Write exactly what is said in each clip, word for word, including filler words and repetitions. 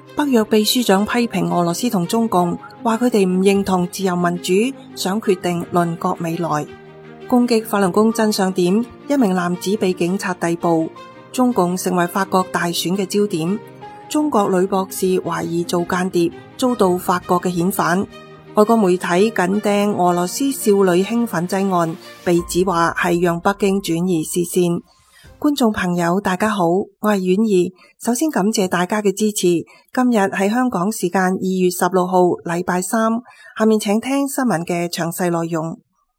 北約秘書長批評俄羅斯同中共，話佢哋唔認同自由民主，想決定鄰國未來。攻擊法輪功真相點，一名男子被警察逮捕。中共成為法國大選嘅焦點。中國女博士懷疑做間諜，遭到法國嘅遣返。外國媒體緊盯俄羅斯少女興奮劑案，被指話係讓北京轉移視線。觀眾朋友大家好，我係婉兒，首先感謝大家嘅支持。今日係香港時間二月十六號禮拜三，下面請聽新聞嘅詳細內容。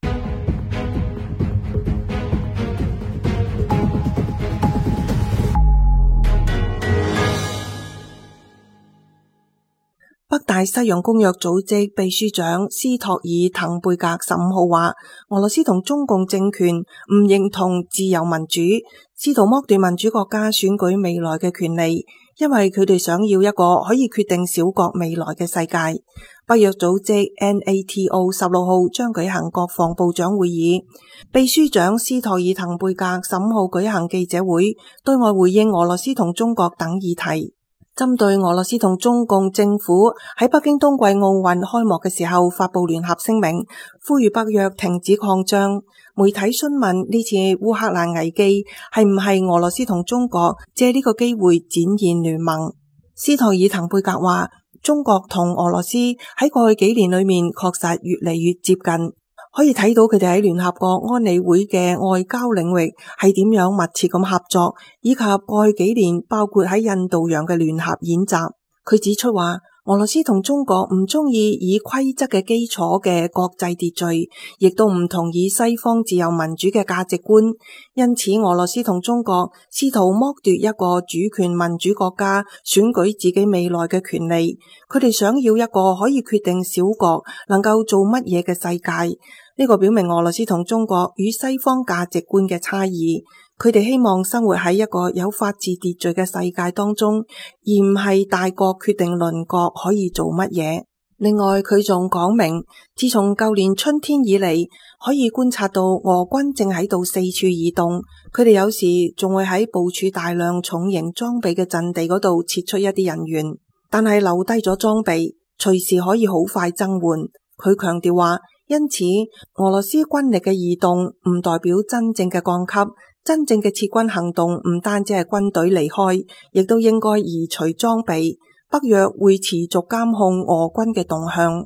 北大西洋公約組織秘書長斯托爾滕貝格十五號話，俄羅斯同中共政權唔認同自由民主，試圖剝奪民主國家選舉未來嘅權利，因為佢哋想要一個可以決定小國未來嘅世界。北約組織 NATO 十六號將舉行國防部長會議，秘書長斯托爾滕貝格十五號舉行記者會，對外回應俄羅斯同中國等議題。針對俄羅斯同中共政府喺北京冬季奧運開幕嘅時候發布聯合聲明，呼籲北約停止擴張。媒體詢問呢次烏克蘭危機係唔係俄羅斯同中國借呢個機會展現聯盟。斯托爾滕貝格話，中國同俄羅斯喺過去幾年裏面確實越嚟越接近，可以睇到佢哋喺聯合國安理會嘅外交領域係點樣密切咁合作，以及過去幾年包括喺印度洋嘅聯合演習。佢指出話，俄羅斯同中國唔中意以規則嘅基礎嘅國際秩序，亦都唔同意西方自由民主嘅價值觀，因此俄羅斯同中國試圖剝奪一個主權民主國家選舉自己未來嘅權利。佢哋想要一個可以決定小國能夠做乜嘢嘅世界。呢個表明俄羅斯同中國與西方價值觀嘅差異，佢哋希望生活喺一個有法治秩序嘅世界當中，而唔係大國決定鄰國可以做乜嘢。另外，佢仲講明，自從舊年春天以嚟，可以觀察到俄軍正喺度四處移動，佢哋有時仲會喺部署大量重型裝備嘅陣地嗰度撤出一啲人員，但係留低咗裝備，隨時可以好快增換。佢強調話，因此，俄羅斯軍力嘅移動唔代表真正嘅降級，真正嘅撤軍行動唔單止係軍隊離開，亦都應該移除裝備。北約會持續監控俄軍嘅動向。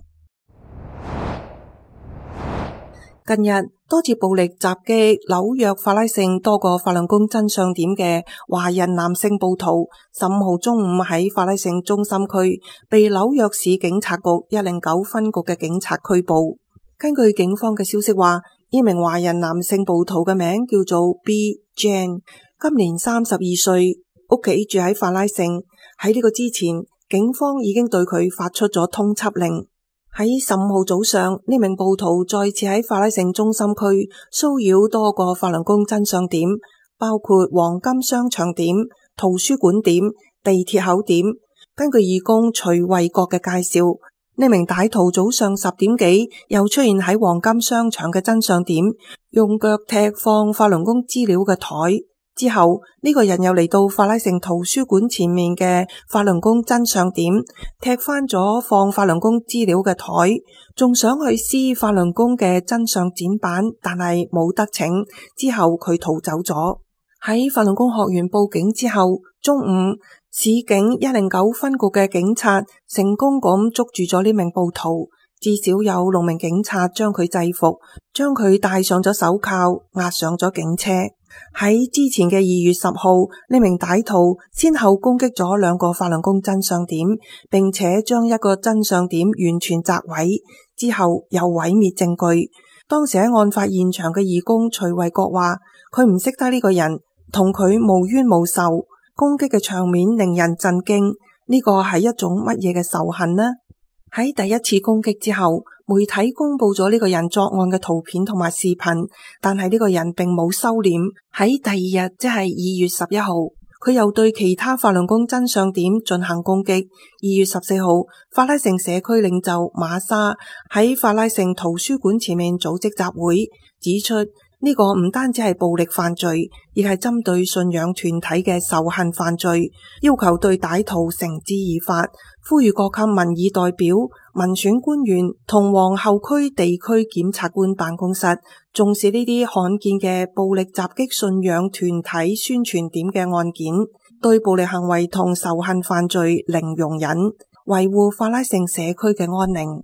近日多次暴力襲擊紐約法拉盛多個法輪功真相點嘅華人男性暴徒，十五號中午喺法拉盛中心區被紐約市警察局一零九分局嘅警察拘捕。根據警方嘅消息話，呢名華人男性暴徒嘅名叫做 B. Jane， 今年三十二歲，屋企住喺法拉盛。喺呢個之前，警方已經對佢發出咗通緝令。喺十五號早上，呢名暴徒再次喺法拉盛中心區騷擾多個法輪功真相點，包括黃金商場點、圖書館點、地鐵口點。根據義工徐衛國嘅介紹，呢名歹徒早上十點幾又出現喺黃金商場嘅真相點，用腳踢放法輪功資料嘅台。之後呢個人又嚟到法拉盛圖書館前面嘅法輪功真相點，踢翻咗放法輪功資料嘅台，仲想去撕法輪功嘅真相展板，但係冇得逞。之後佢逃走咗。喺法輪功學員報警之後，中午市警一零九分局嘅警察成功咁捉住咗呢名暴徒，至少有六名警察將佢制服，將佢戴上咗手銬，押上咗警車。喺之前嘅二月十號，呢名歹徒先後攻擊咗兩個法輪功真相點，並且將一個真相點完全砸毀，之後又毀滅證據。當時喺案發現場嘅義工徐衛國話，佢唔識得呢個人，同佢無冤無仇，攻擊嘅場面令人震驚。呢個係一種乜嘢嘅仇恨呢？喺第一次攻擊之後，媒體公布咗呢個人作案嘅圖片同埋視頻，但係呢個人並冇收斂。喺第二日，即係二月十一號，佢又對其他法輪功真相點進行攻擊。二月十四號，法拉盛社區領袖馬莎喺法拉盛圖書館前面組織集會，指出呢個唔單止係暴力犯罪，亦係針對信仰團體嘅仇恨犯罪，要求對歹徒繩之以法，呼籲各級民意代表、民選官員同皇后區地區檢察官辦公室重視呢啲罕見嘅暴力襲擊信仰團體宣傳點嘅案件，對暴力行為同仇恨犯罪零容忍，維護法拉盛社區嘅安寧。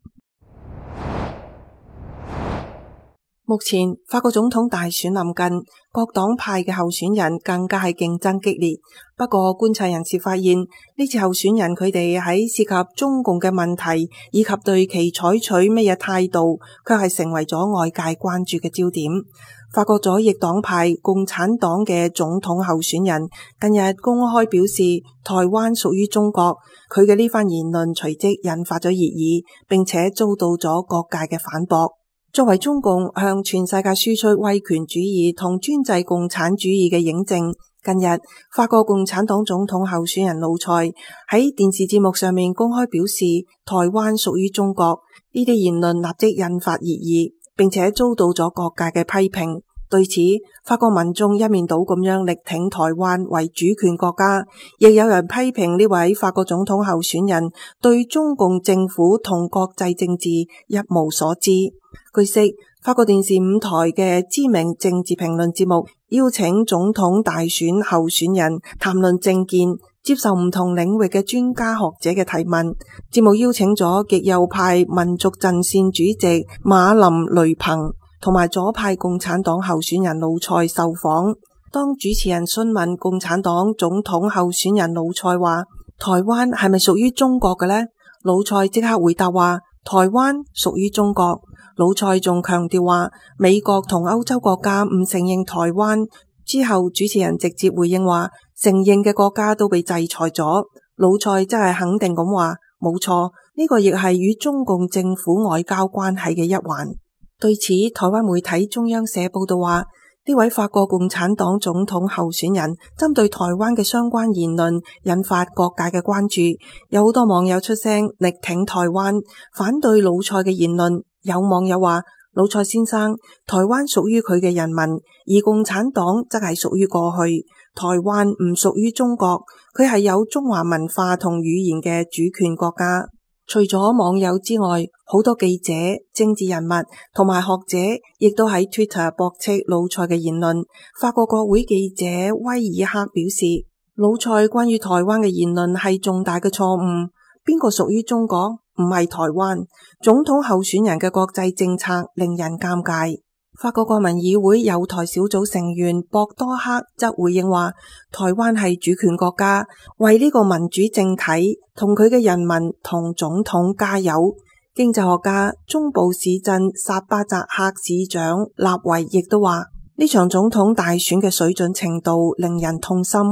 目前法國總統大選臨近，各黨派嘅候選人更加係競爭激烈。不過觀察人士發現，呢次候選人佢哋喺涉及中共嘅問題以及對其採取咩嘢態度，卻係成為咗外界關注嘅焦點。法國左翼黨派共產黨嘅總統候選人近日公開表示，台灣屬於中國。佢嘅呢番言論隨即引發咗熱議，並且遭到咗各界嘅反駁。作為中共向全世界輸出威權主義同專制共產主義嘅映證，近日法國共產黨總統候選人魯塞喺電視節目上面公開表示，台灣屬於中國。呢啲言論立即引發熱議，並且遭到咗各界嘅批評。對此，法國民眾一面倒咁樣力挺台灣為主權國家，亦有人批評呢位法國總統候選人對中共政府同國際政治一無所知。據悉，法國電視五台嘅知名政治評論節目邀請總統大選候選人談論政見，接受唔同領域嘅專家學者嘅提問。節目邀請咗極右派民族陣線主席馬林雷朋同埋左派共產黨候選人魯塞受訪。當主持人詢問共產黨總統候選人魯塞話台灣係咪屬於中國嘅呢？魯塞即刻回答話台灣屬於中國。魯塞仲強調話美國同歐洲國家唔承認台灣。之後主持人直接回應話承認嘅國家都被制裁咗。魯塞真係肯定咁話冇錯，呢個亦係與中共政府外交關係嘅一環。對此，台灣媒體中央社報道話，呢位法國共產黨總統候選人針對台灣嘅相關言論引發各界嘅關注，有好多網友出聲力挺台灣，反對魯塞嘅言論。有網友話，魯塞先生，台灣屬於佢嘅人民，而共產黨則係屬於過去。台灣唔屬於中國，佢係有中華文化同語言嘅主權國家。除咗網友之外，好多記者、政治人物同埋學者亦都喺 Twitter 駁斥魯塞嘅言論。法國國會記者威爾克表示，魯塞關於台灣嘅言論係重大嘅錯誤。邊個屬於中國？唔係台灣。總統候選人嘅國際政策令人尷尬。法國國民議會友台小組成員博多克則回應話，台灣係主權國家，為呢個民主政體同佢嘅人民同總統加油。經濟學家、中部市鎮薩巴扎克市長納維亦都話，呢場總統大選嘅水準程度令人痛心。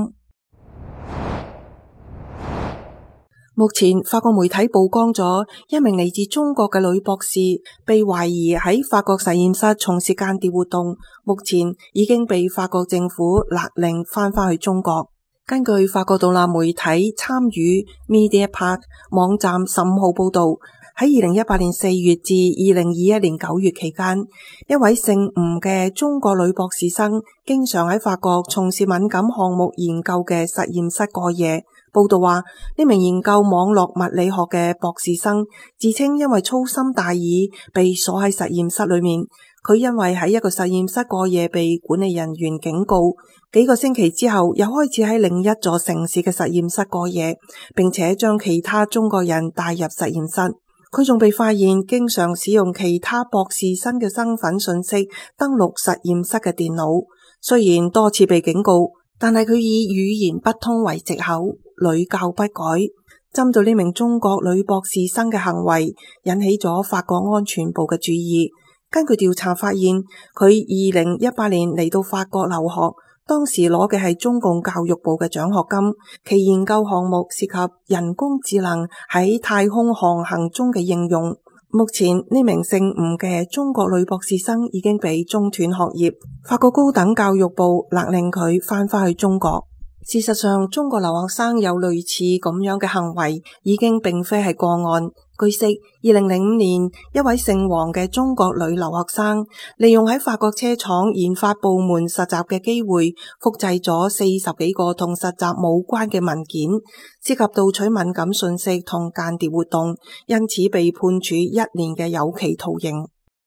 目前法國媒體曝光咗一名嚟自中國嘅女博士被懷疑喺法國實驗室從事間諜活動，目前已經被法國政府勒令翻返去中國。根據法國獨立媒體參與 Mediapart 網站十五號報道，喺二零一八年四月至二零二一年九月期間，一位姓吳嘅中國女博士生經常喺法國從事敏感項目研究嘅實驗室過夜。報道話，呢名研究網絡物理學嘅博士生自稱因為粗心大意被鎖喺實驗室裏面。佢因為喺一個實驗室過夜被管理人員警告，幾個星期之後又開始喺另一座城市嘅實驗室過夜，並且將其他中國人帶入實驗室。佢仲被發現經常使用其他博士生嘅身份信息登錄實驗室嘅電腦。雖然多次被警告，但係佢以語言不通為藉口，屢教不改。針對呢名中國女博士生嘅行為，引起咗法國安全部嘅注意。根據調查發現，佢二零一八年嚟到法國留學，當時攞嘅係中共教育部嘅獎學金，其研究項目涉及人工智能喺太空航行中嘅應用。目前呢名姓吳嘅中國女博士生已經被中斷學業，法國高等教育部勒令佢翻返去中國。事實上，中國留學生有類似咁樣嘅行為已經並非係個案。 據悉，二零零五年，一位姓黃嘅中國女留學生，利用喺法國車廠研發部門實習嘅機會，複製咗四十幾個同實習冇關嘅文件，涉及盜取敏感信息同間諜活動，因此被判處一年嘅有期徒刑。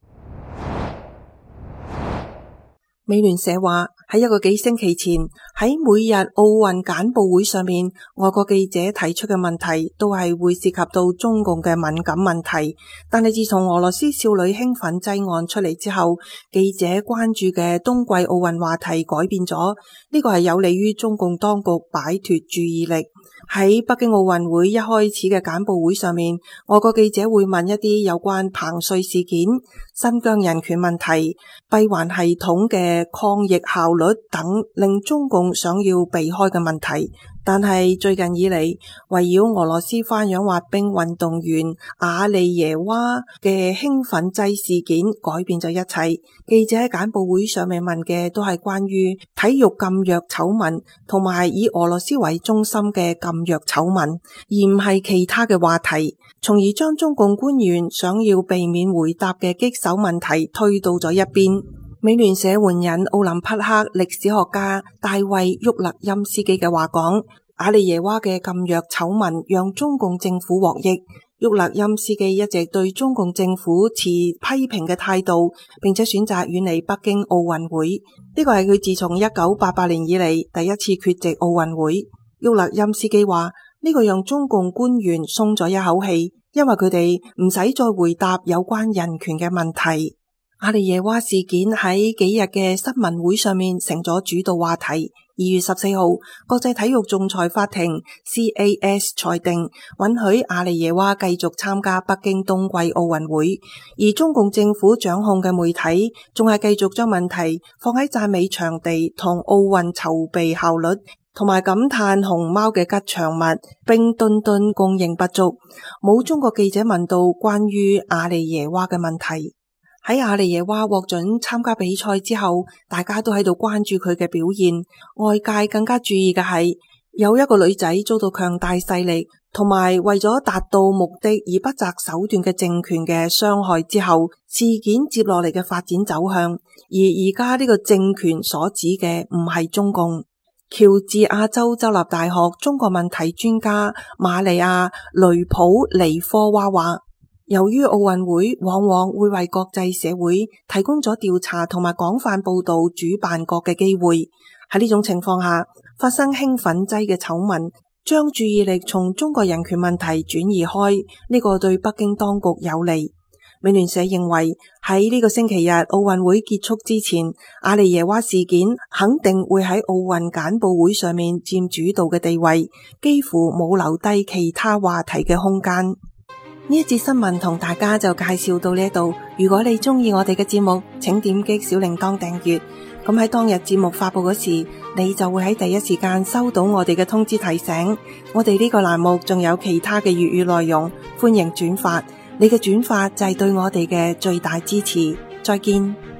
美聯社話，喺一個幾星期前，喺每日奧運簡報會上面，外國記者提出嘅問題都係會涉及到中共嘅敏感問題。但係自從俄羅斯少女興奮劑案出嚟之後，記者關注嘅冬季奧運話題改變咗，呢個係有利於中共當局擺脫注意力。喺北京奧運會一開始嘅簡報會上面，外國記者會問一啲有關彭帥事件、新疆人權問題、閉環系統嘅抗疫效率等令中共想要避開嘅問題。但係最近以嚟，圍繞俄羅斯花樣滑冰運動員阿利耶娃嘅興奮劑事件改變咗一切。記者喺簡報會上面問嘅都係關於體育禁藥醜聞同埋以俄羅斯為中心嘅禁藥醜聞，而唔係其他嘅話題，從而將中共官員想要避免回答嘅棘手問題推到咗一邊。美聯社援引奧林匹克歷史學家大衛沃勒欽斯基嘅話講，阿利耶娃嘅禁藥醜聞讓中共政府獲益。沃勒欽斯基一直對中共政府持批評嘅態度，並且選擇遠離北京奧運會。呢個係佢自從一九八八年以嚟第一次缺席奧運會。沃勒欽斯基話，呢個讓中共官員鬆咗一口氣，因為佢哋唔使再回答有關人權嘅問題。阿利耶娃事件喺幾日嘅新聞會上面成咗主導話題。二月十四號，國際體育仲裁法庭 C A S 裁定允許阿利耶娃繼續參加北京冬季奧運會，而中共政府掌控嘅媒體仲係繼續將問題放喺讚美場地同奧運籌備效率，同埋感嘆熊貓嘅吉祥物冰墩墩供應不足。冇中國記者問到關於阿利耶娃嘅問題。喺阿利耶娃獲准參加比賽之後，大家都喺度關注佢嘅表現。外界更加注意嘅係，有一個女仔遭到強大勢力同埋為咗達到目的而不擇手段嘅政權嘅傷害之後，事件接落嚟嘅發展走向。而而家呢個政權所指嘅唔係中共。喬治亞州州立大學中國問題專家瑪利亞雷普尼科娃話，由於奧運會往往會為國際社會提供咗調查同埋廣泛報道主辦國嘅機會，喺呢種情況下發生興奮劑嘅醜聞，將注意力從中國人權問題轉移開，呢個對北京當局有利。美聯社認為喺呢個星期日奧運會結束之前，阿利耶娃事件肯定會喺奧運簡報會上面佔主導嘅地位，幾乎冇留低其他話題嘅空間。呢一節新聞同大家就介紹到呢度。如果你中意我哋嘅節目，請點擊小鈴鐺訂閱。咁喺當日節目發佈嗰時，你就會喺第一時間收到我哋嘅通知提醒。我哋呢個欄目仲有其他嘅粵語內容，歡迎轉發。你嘅轉發就係對我哋嘅最大支持。再見。